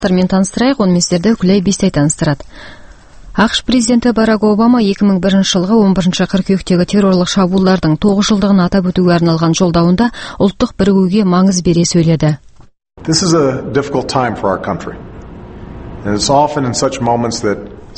таныстырайық, онымен сіздерді Күләй Бестай таныстырады. ақш президенті Барак Обама 2001 жылғы 11 қыркүйектегі террорлық шабуылдардың 9 жылдығын атап өтуге арналған жолдауында ұлттық бірігуге маңыз бере сөйледі. This is a difficult time for our country. And it's often in such moments that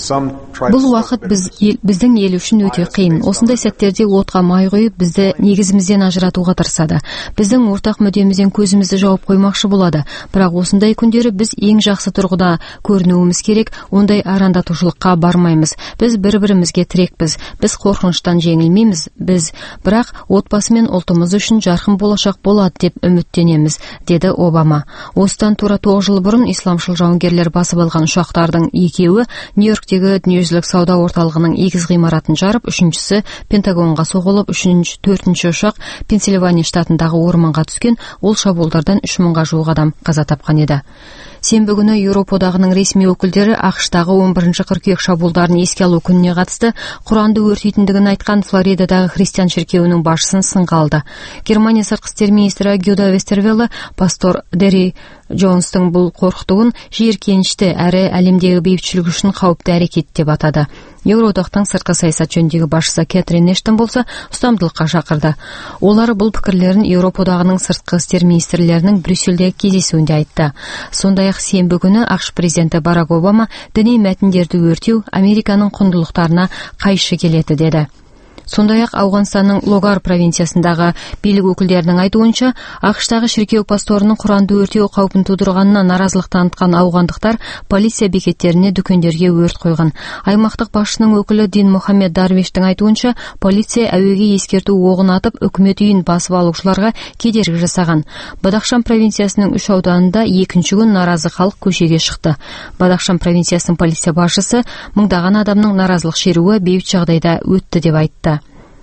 Бұл уақыт біздің ел үшін өте қиын. Осындай сәттерде отқа май құйып, бізді негізімізден ажыратуға тырысады. Біздің ортақ мүддемізден көзімізді жауып қоймақшы болады. Бірақ осындай күндері біз ең жақсы тұрғыда көрінуіміз керек, ондай арандатушылыққа бармаймыз. Біз бір-бірімізге тірекпіз. Біз қорқыныштан жеңілмейміз. Бірақ отбасы мен ұлтымыз үшін жарқын болашақ болады деп үміттенеміз, деді Обама. Осыдан тура 9 жыл бұрын исламшыл жауынгерлер басып алған ұшақтардың екеуі Нью-Йорктегі дүниежүзілік сауда орталығының егіз ғимаратын жарып, үшіншісі Пентагонға соғылып, төртінші ұшақ Пенсильвания штатындағы орманға түскен. Ол шабуылдардан 3000-ға жуық адам қаза тапқан еді. Сенбі күні Еуропа одағының ресми өкілдері ақштағы 11 қыркүйек шабуылдарын еске алу күніне қатысты Құранды өртейтіндігін айтқан Флоридадағы христиан шіркеуінің басшысын сынға алды. Германия сыртқы істер министрі Гюда Вестервелле пастор Дерри Джонстың бұл қорқытуын жиіркенішті әрі әлемдегі бейбітшілік үшін қауіпті әрекет деп атады. Еуроодақтың сыртқы саясат жөніндегі басшысы Кэтрин Эштон болса ұстамдылыққа шақырды. Олар бұл пікірлерін Еуропа одағының сыртқы істер министрлерінің Брюссельдегі кездесуінде айтты. Сондай-ақ сенбі күні ақш президенті Барак Обама діни мәтіндерді өртеу Американың құндылықтарына қайшы келеді деді. Сондай-ақ Ауғанстанның Логар провинциясындағы билік өкілдерінің айтуынша, ақштағы шіркеу пасторының Құранды өртеу қаупін тудырғанына наразылық танытқан ауғандықтар полиция бекеттеріне, дүкендерге өрт қойған. Аймақтық басшының өкілі Дин Мохаммед Дарвиштің айтуынша, полиция әуеге ескерту оғын атып, үкімет үйін басып алушыларға кедергі жасаған. Бадахшан провинциясының 3 ауданында екінші күн наразы халық көшеге шықты. Бадахшан провинциясының полиция басшысы мыңдаған адамның наразылық шеруі бейбіт жағдайда өтті деп айтты.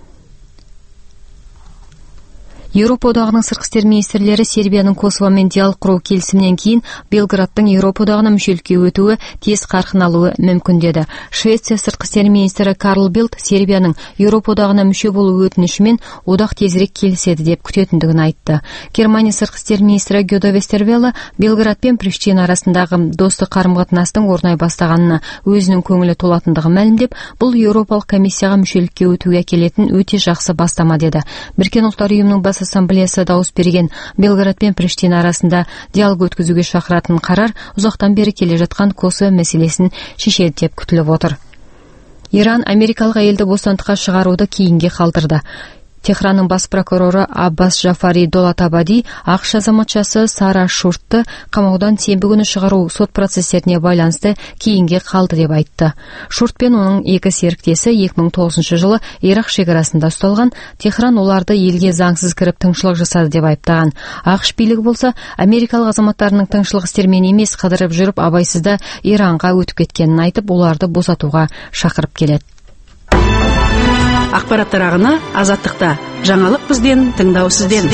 Еуропа одағының сыртқы істер министрлері Сербияның Косовомен диалог құру келісімінен кейін Белградтың Еуропа одағына мүшелікке өтуі тез қарқын алуы мүмкін деді. Швеция сыртқы істер министрі Карл Билд Сербияның Еуропа одағына мүше болу өтінішімен одақ тезірек келіседі деп күтетіндігін айтты. Германия сыртқы істер министрі Гюда Вестервелле Белград пен Приштина арасындағы достық қарым-қатынастың орнай бастағанына өзінің көңілі толатындығын мәлімдеп, бұл Еуропалық комиссияға мүшелікке өтуге әкелетін өте жақсы бастама деді. Біріккен ұлттар ұйымының бас ассамблеясы дауыс берген Белград пен Приштина арасында диалог өткізуге шақыратын қарар ұзақтан бері келе жатқан Косово мәселесін шешеді деп күтіліп отыр. Иран америкалық әйелді бостандыққа шығаруды кейінге қалдырды. Техранның бас прокуроры Аббас Джафари Долатабади ақш азаматшасы Сара Шуртты қамаудан сенбі күні шығару сот процесстеріне байланысты кейінге қалды деп айтты. Шурт пен оның екі серіктесі 2009 жылы Ирақ шекарасында ұсталған. Техран оларды елге заңсыз кіріп тыңшылық жасады деп айыптаған. ақш билігі болса, америкалық азаматтарының тыңшылық істермен емес қыдырып жүріп абайсызда Иранға өтіп кеткенін айтып, оларды босатуға шақырып келеді. Ақпараттар ағыны Азаттықта. Жаңалық бізден, тыңдау сізден.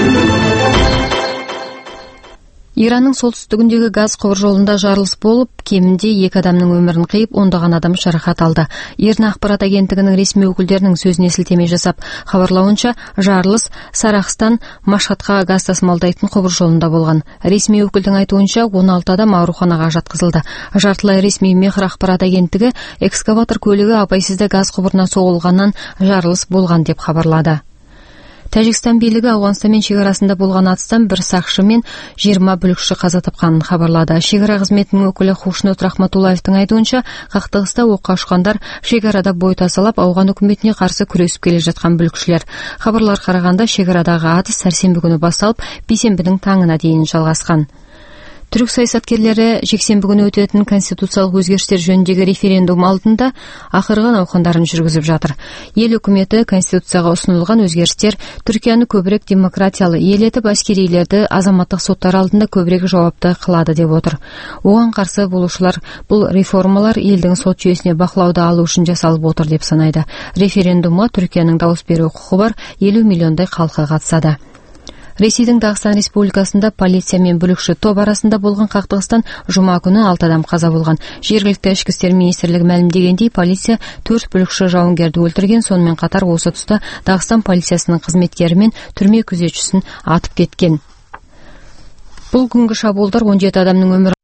Иранның солтүстігіндегі газ құбыр жолында жарылыс болып, кемінде 2 адамның өмірін қиып, ондаған адам жарақат алды. Ирна ақпарат агенттігінің ресми өкілдерінің сөзіне сілтеме жасап, хабарлауынша, жарылыс Сарахстан Машхатқа газ тасымалдайтын құбыр жолында болған. Ресми өкілдің айтуынша, 16 адам ауруханаға жатқызылды. Жартылай ресми Мехр ақпарат агенттігі экскаватор көлігі абайсызда газ құбырына соғылғаннан жарылыс болған деп хабарлады. Тәжікстан билігі Ауғанстанмен шекарасында болған атыстан бір сақшы мен 20 бүлікші қаза тапқанын хабарлады. Шекара қызметінің өкілі Хушнут Рахматуллаевтың айтуынша, қақтығыста оққа ұшқандар шекарада бой тасалап, ауған үкіметіне қарсы күресіп келе жатқан бүлікшілер. Хабарлар қарағанда шекарадағы атыс сәрсенбі күні басталып, бейсенбінің таңына дейін жалғасқан. Түрік саясаткерлері жексенбі күні өтетін конституциялық өзгерістер жөніндегі референдум алдында ақырғы науқандарын жүргізіп жатыр. Ел үкіметі конституцияға ұсынылған өзгерістер Түркияны көбірек демократиялы ел етіп, әскерилерді азаматтық соттар алдында көбірек жауапты қылады деп отыр. Оған қарсы болушылар бұл реформалар елдің сот жүйесіне бақылауды алу үшін жасалып отыр деп санайды. Референдумға Түркияның дауыс беру құқы бар 50 миллиондай халқы қатысады. Ресейдің Дағыстан Республикасында полиция мен бүлікші топ арасында болған қақтығыстан жұма күні 6 адам қаза болған. Жергілікті ішкі істер министрлігі мәлімдегендей, полиция 4 бүлікші жауынгерді өлтірген, сонымен қатар осы тұста Дағыстан полициясының қызметкері мен түрме күзетшісін атып кеткен. Бұл күнгі шабуылдар 17 адамның өмірін